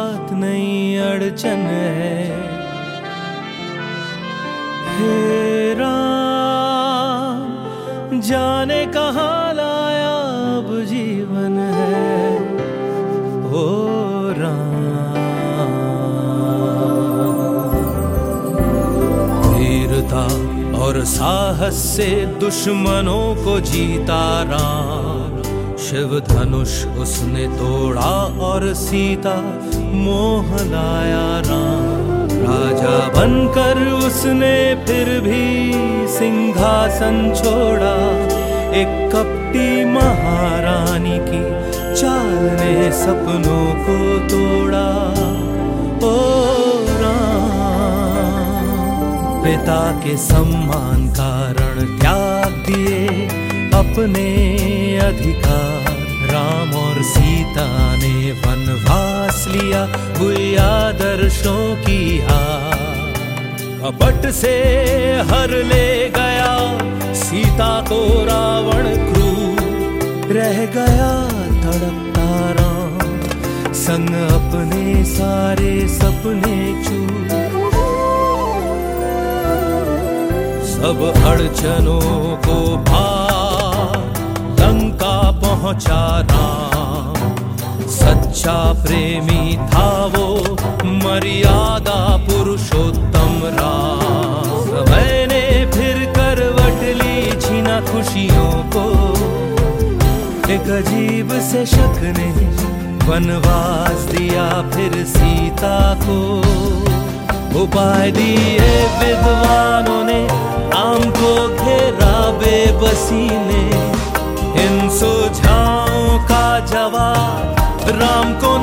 बात नहीं अड़चन है। हे राम जाने कहाँ लाया अब जीवन है। ओ राम वीरता और साहस से दुश्मनों को जीता राम। शिव धनुष उसने तोड़ा और सीता मोह लाया राम। राजा बनकर उसने फिर भी सिंहासन छोड़ा। एक कपटी महारानी की चाल ने सपनों को तोड़ा। ओ राम पिता के सम्मान कारण त्याग दिए अपने अधिकार। राम और सीता ने वनवास लिया भूल आदर्शों की हार। कपट से हर ले गया सीता को रावण क्रूर। रह गया तड़पता राम संग अपने सारे सपने चूर। सब अड़चनों को पार लंका पहुंचा राम। सच्चा प्रेमी था वो मर्यादा पुरुषोत्तम राम। मैंने फिर करवट ली छीना खुशियों को। एक अजीब से शक ने वनवास दिया फिर सीता को। उपाय दिए विद्वानों ने राम को घेरा बेबसी ने। इन सुझावों का जवाब राम को